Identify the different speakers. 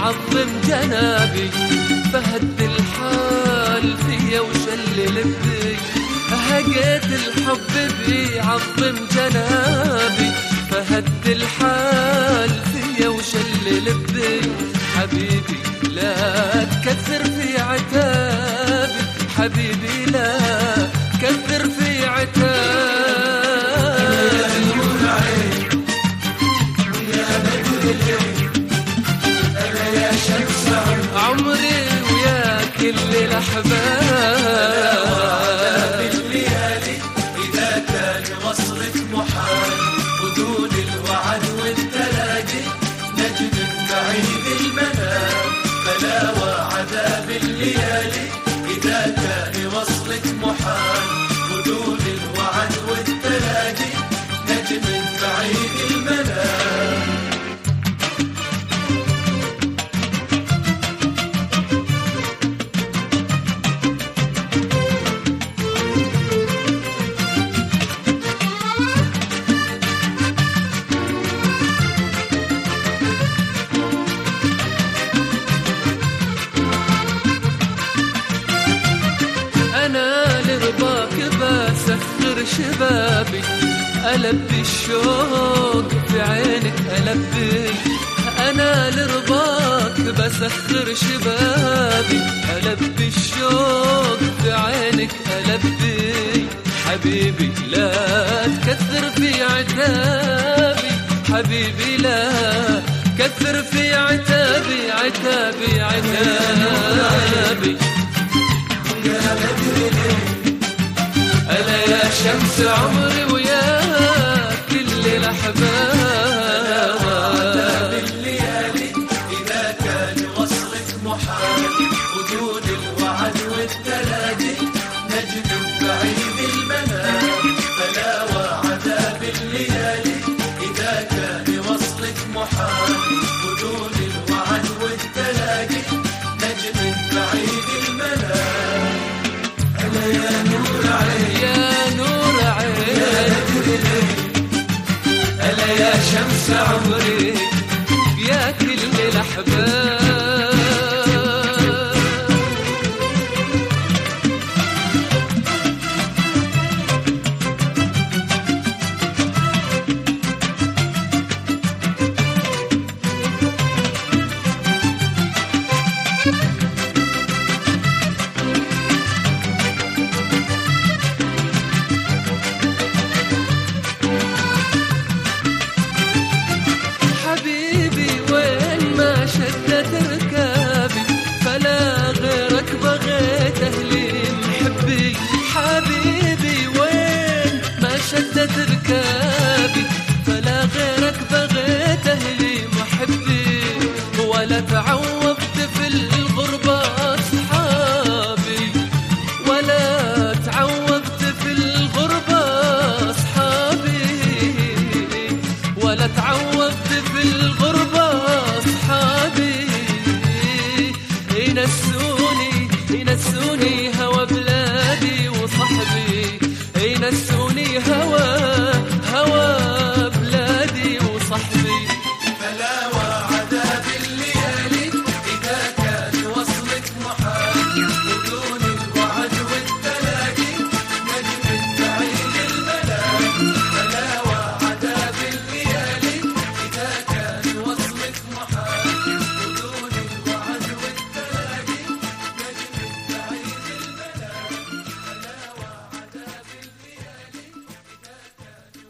Speaker 1: عظم جنابي، فهد الحال فيا وشل لبي. هقيت الحب بيعظم جنابي، فهد الحال فيا وشل لبي. حبيبي لا تكثر في عتابي، حبيبي لا كثر في عتابي. عمري ويا كل الأحباب،
Speaker 2: الليالي إذا كان وصلك محال، ودون الوعد والتلاقي نجم بعيد المنام. بلا وعذاب الليالي إذا كان وصلك محال، ودون الوعد والتلاقي نجم بعيد المنام.
Speaker 1: أنا لرضاك بسخر شبابي، ألبي الشوق في عينك ألبي. أنا لرضاك بسخر شبابي، ألبي الشوق في عينك ألبي. حبيبي لا تكثر في عتابي، حبيبي لا كثر في عتابي، عتابي عتابي. ألا يا شمس عمري ويا كل الأحباب،
Speaker 2: الليالي إذا كان وصلك محال، ودون الوعد والتلاقي نجم بعيد المنام. فلا وعذاب الليالي إذا كان وصلك محال، ودون الوعد والتلاقي نجم بعيد المنام. ألا يا نور عين،
Speaker 1: يا نور عين،
Speaker 2: ألا يا شمس
Speaker 1: عمري يا كل الأحباب. حبيبي وين ما شدت ركابي، فلا غيرك بغيت أهلي محبي. حبيبي وين ما شدت ركابي، فلا غيرك بغيت أهلي محبي. ولا تعود